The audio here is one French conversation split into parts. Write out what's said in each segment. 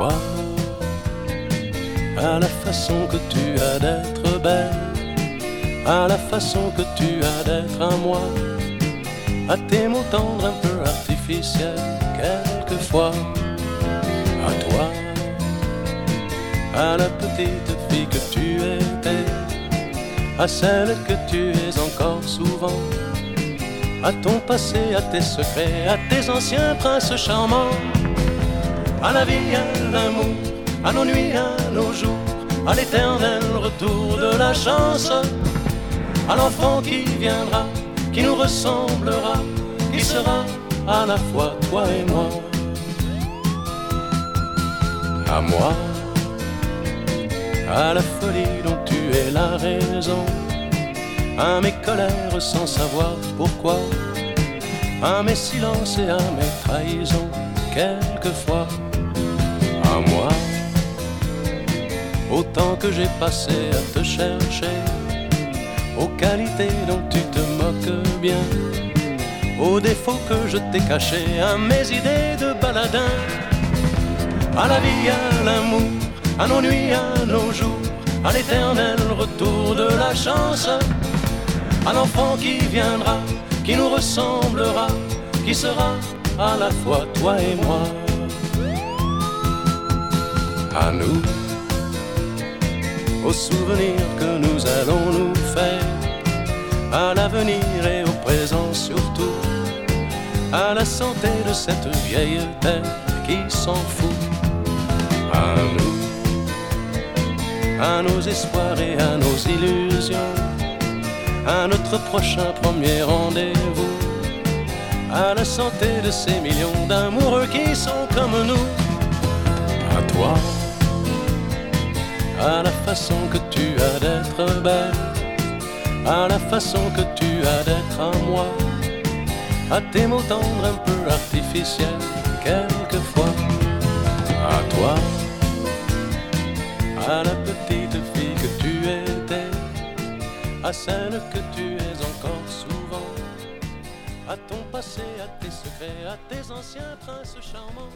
toi, à la façon que tu as d'être belle, à la façon que tu as d'être à moi, à tes mots tendres un peu artificiels quelquefois, à toi, à la petite fille que tu étais, à celle que tu es encore souvent, à ton passé, à tes secrets, à tes anciens princes charmants, à la vie, à l'amour, à nos nuits, à nos jours, à l'éternel retour de la chance, à l'enfant qui viendra, qui nous ressemblera, qui sera à la fois toi et moi. À moi, à la folie dont tu es la raison, à mes colères sans savoir pourquoi, à mes silences et à mes trahisons quelquefois. À moi, au temps que j'ai passé à te chercher, aux qualités dont tu te moques bien, aux défauts que je t'ai cachés, à mes idées de baladin, à la vie, à l'amour, à nos nuits, à nos jours, à l'éternel retour de la chance, à l'enfant qui viendra, qui nous ressemblera, qui sera à la fois toi et moi. À nous, aux souvenirs que nous allons nous faire, à l'avenir et au présent surtout, à la santé de cette vieille terre qui s'en fout. À nous, à nos espoirs et à nos illusions, à notre prochain premier rendez-vous, à la santé de ces millions d'amoureux qui sont comme nous. À toi, à la façon que tu as d'être belle, à la façon que tu as d'être à moi, à tes mots tendres un peu artificiels quelquefois. À toi, à la petite fille que tu étais, à celle que tu es encore souvent, à ton passé, à tes secrets, à tes anciens princes charmants.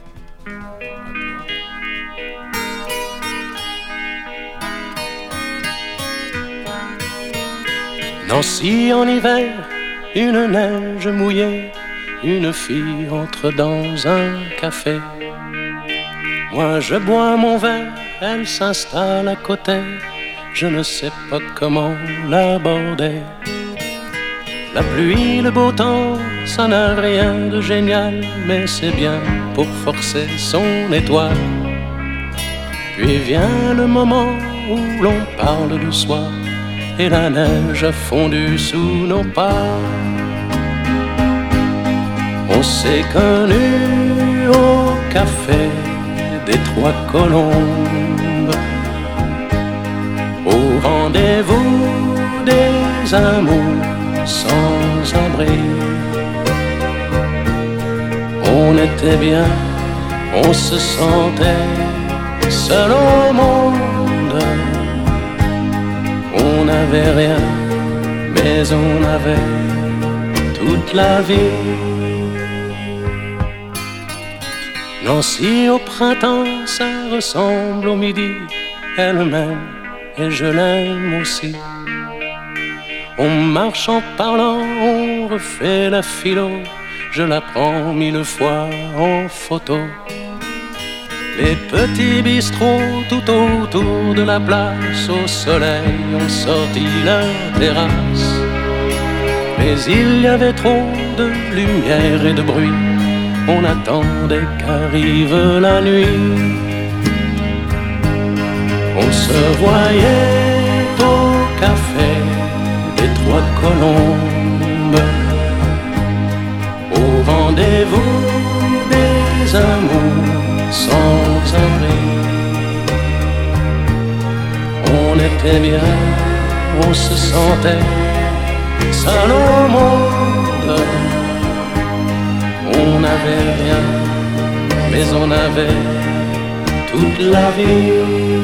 Nancy en hiver, une neige mouillée, une fille entre dans un café. Moi je bois mon verre, elle s'installe à côté, je ne sais pas comment l'aborder. La pluie, le beau temps, ça n'a rien de génial, mais c'est bien pour forcer son étoile. Puis vient le moment où l'on parle du soir, et la neige a fondu sous nos pas. On s'est connus au café des Trois Colombes, au rendez-vous des amours sans abri. On était bien, on se sentait seul au monde. On n'avait rien, mais on avait toute la vie. Nancy au printemps, ça ressemble au midi. Elle m'aime et je l'aime aussi. On marche en parlant, on refait la philo. Je la prends 1000 fois en photo. Les petits bistrots tout autour de la place, au soleil ont sorti leur terrasse. Mais il y avait trop de lumière et de bruit, on attendait qu'arrive la nuit. On se voyait au café des Trois Colombes, au rendez-vous des amours sans abri. On était bien, on se sentait seul au monde. On n'avait rien, mais on avait toute la vie.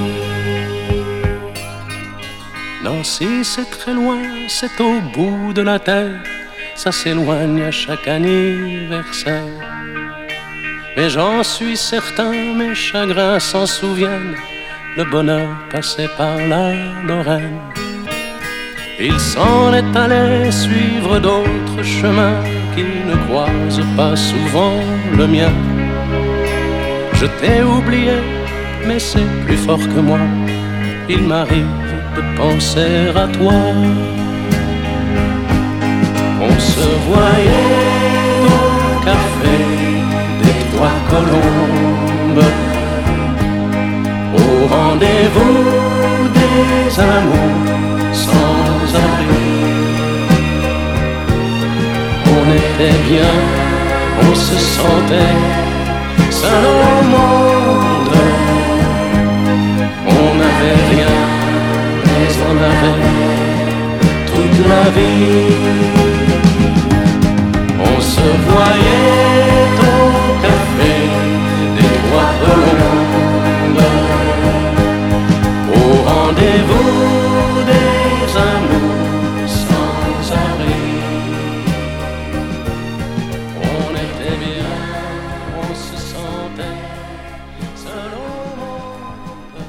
Nancy, c'est très loin, c'est au bout de la terre, ça s'éloigne à chaque anniversaire. Mais j'en suis certain, mes chagrins s'en souviennent. Le bonheur passait par la Lorraine. Il s'en est allé suivre d'autres chemins qui ne croisent pas souvent le mien. Je t'ai oublié, mais c'est plus fort que moi. Il m'arrive de penser à toi. On se voyait au café des Trois Colombes, au rendez-vous des amours sans abri. On était bien, on se sentait seul au monde. On n'avait rien, mais on avait toute la vie. On se voyait au café des Trois Colombes, au rendez-vous des amours sans arrêt. On était bien, on se sentait seul au monde.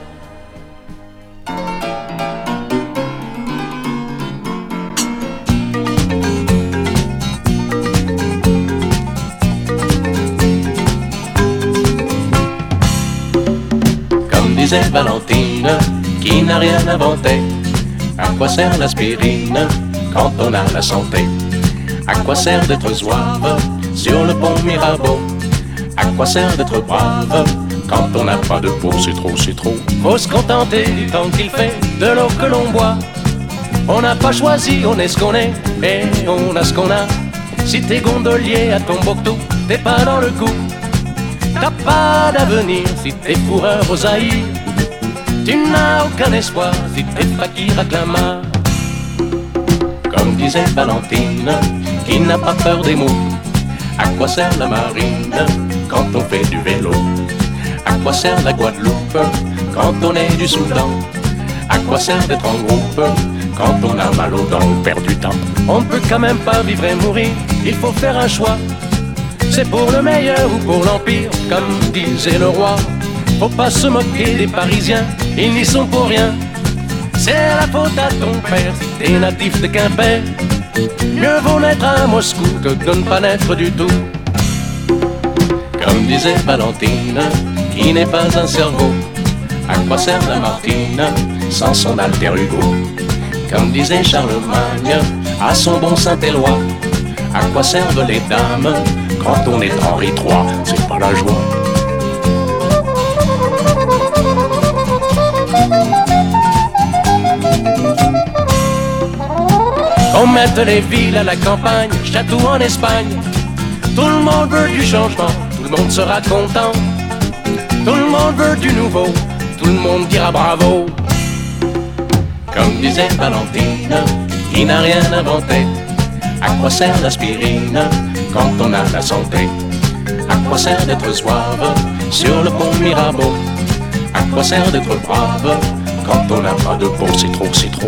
Comme disait Valentine, qui n'a rien inventé. À quoi sert l'aspirine quand on a la santé? À quoi sert d'être zouave sur le pont Mirabeau? À quoi sert d'être brave quand on n'a pas de peau? C'est trop, c'est trop. Faut se contenter du temps qu'il fait, de l'eau que l'on boit. On n'a pas choisi, on est ce qu'on est, et on a ce qu'on a. Si t'es gondolier à Tombouctou, t'es pas dans le coup. T'as pas d'avenir si t'es fourreur aux Zaïre. Tu n'as aucun espoir si t'es fakir à Clamart. Comme disait Valentine, qui n'a pas peur des mots. À quoi sert la marine quand on fait du vélo? À quoi sert la Guadeloupe quand on est du Soudan? À quoi sert d'être en groupe quand on a mal aux dents? On perd du temps. On ne peut quand même pas vivre et mourir, il faut faire un choix. C'est pour le meilleur ou pour l'empire, comme disait le roi. Faut pas se moquer des Parisiens, ils n'y sont pour rien. C'est la faute à ton père si t'es natif de Quimper. Mieux vaut naître à Moscou que de ne pas naître du tout. Comme disait Valentine, qui n'est pas un cerveau. À quoi sert la Martine sans son alter Hugo? Comme disait Charlemagne à son bon Saint-Éloi. À quoi servent les dames quand on est Henri III? C'est pas la joie. On mette les villes à la campagne, château en Espagne. Tout le monde veut du changement, tout le monde sera content. Tout le monde veut du nouveau, tout le monde dira bravo. Comme disait Valentine, qui n'a rien inventé. À quoi sert l'aspirine quand on a la santé? À quoi sert d'être zouave sur le pont Mirabeau? À quoi sert d'être brave quand on n'a pas de peau? C'est trop, c'est trop.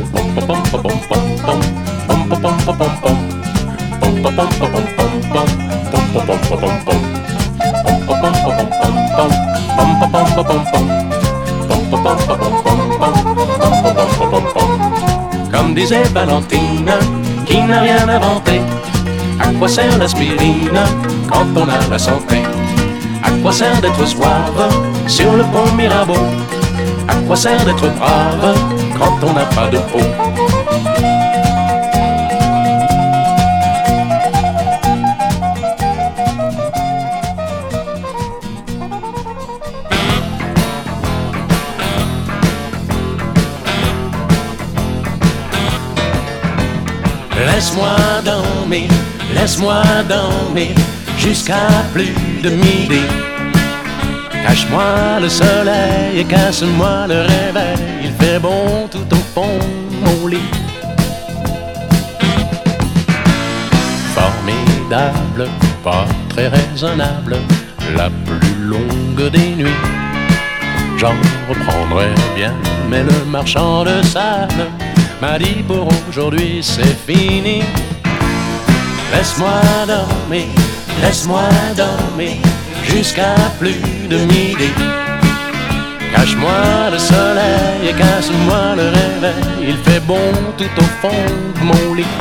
Comme disait Valentine, qui n'a rien inventé. À quoi sert l'aspirine quand on a la santé? À quoi sert d'être zouave sur le pont Mirabeau? À quoi sert d'être brave quand on n'a pas de peau? Laisse-moi dormir jusqu'à plus de midi. Cache-moi le soleil et casse-moi le réveil. Il fait bon tout au fond de mon lit. Formidable, pas très raisonnable, la plus longue des nuits. J'en reprendrai bien, mais le marchand de sable m'a dit pour aujourd'hui c'est fini. Laisse-moi dormir jusqu'à plus de midi. Cache-moi le soleil et casse-moi le réveil, il fait bon tout au fond de mon lit.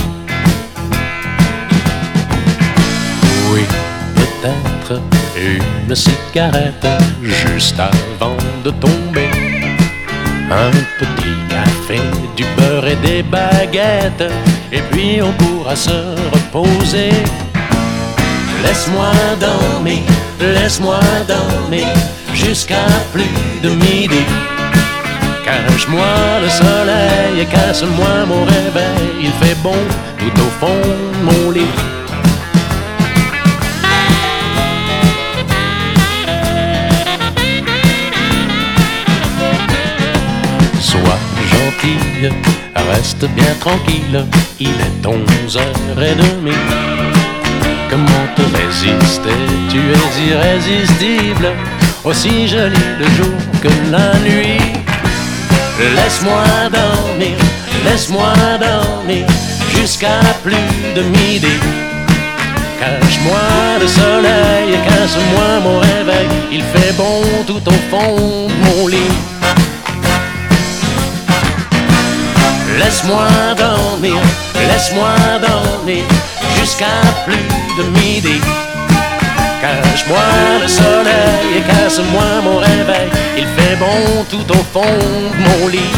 Oui, peut-être une cigarette juste avant de tomber. Un petit café, du beurre et des baguettes, et puis on pourra se reposer. Laisse-moi dormir jusqu'à plus de midi. Cache-moi le soleil et casse-moi mon réveil, il fait bon tout au fond de mon lit. Sois gentille, reste bien tranquille, il est 11h30. Comment te résister, tu es irrésistible, aussi joli le jour que la nuit. Laisse-moi dormir jusqu'à plus de midi. Cache-moi le soleil et casse-moi mon réveil, il fait bon tout au fond de mon lit. Laisse-moi dormir jusqu'à plus de midi. Cache-moi le soleil et casse-moi mon réveil, il fait bon tout au fond de mon lit.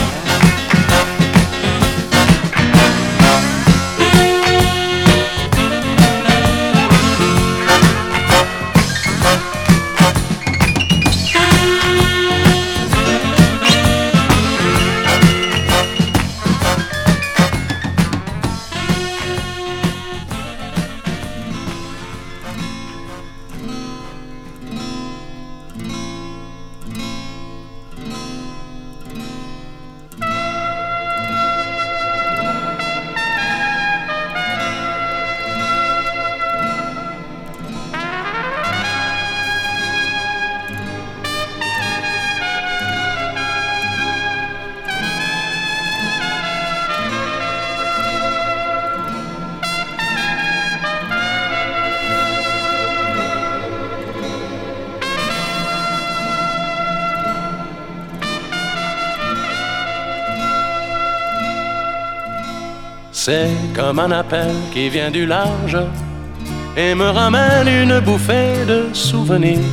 C'est comme un appel qui vient du large et me ramène une bouffée de souvenirs.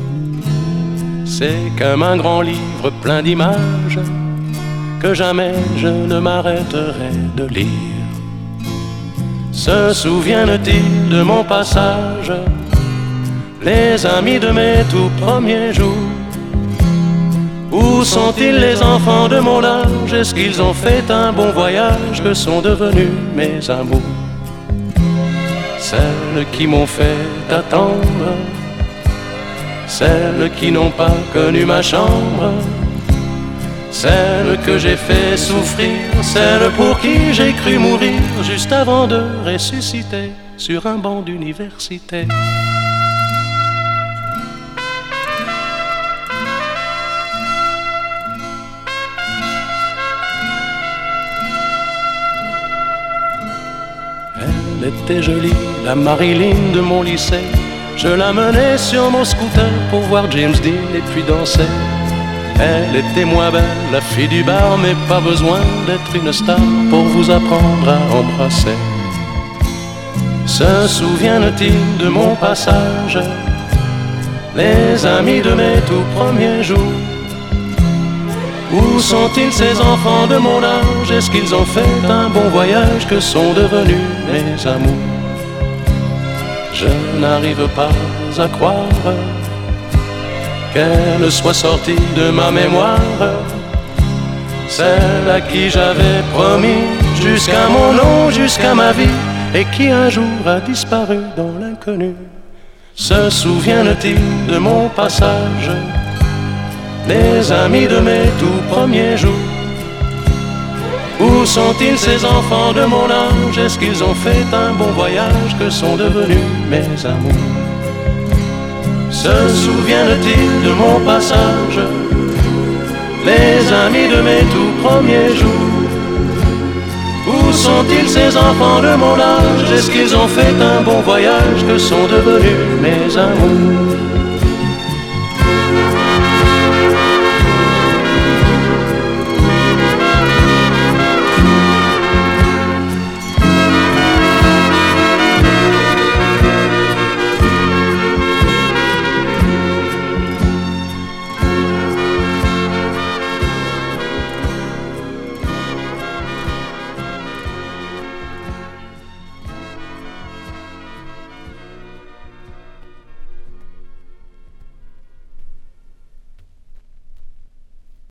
C'est comme un grand livre plein d'images que jamais je ne m'arrêterai de lire. Se souviennent-ils de mon passage, les amis de mes tout premiers jours? Où sont-ils les enfants de mon âge? Est-ce qu'ils ont fait un bon voyage? Que sont devenus mes amours? Celles qui m'ont fait attendre, celles qui n'ont pas connu ma chambre, celles que j'ai fait souffrir, celles pour qui j'ai cru mourir juste avant de ressusciter sur un banc d'université. Elle était jolie, la Marilyn de mon lycée. Je la menais sur mon scooter pour voir James Dean et puis danser. Elle était moins belle, la fille du bar, mais pas besoin d'être une star pour vous apprendre à embrasser. Se souviennent-ils de mon passage, les amis de mes tout premiers jours? Où sont-ils ces enfants de mon âge? Est-ce qu'ils ont fait un bon voyage? Que sont devenus mes amours? Je n'arrive pas à croire qu'elle soit sortie de ma mémoire, celle à qui j'avais promis jusqu'à mon nom, jusqu'à ma vie, et qui un jour a disparu dans l'inconnu. Se souviennent-ils de mon passage, les amis de mes tout premiers jours? Où sont-ils ces enfants de mon âge? Est-ce qu'ils ont fait un bon voyage? Que sont devenus mes amours? Se souviennent-ils de mon passage, les amis de mes tout premiers jours? Où sont-ils ces enfants de mon âge? Est-ce qu'ils ont fait un bon voyage? Que sont devenus mes amours?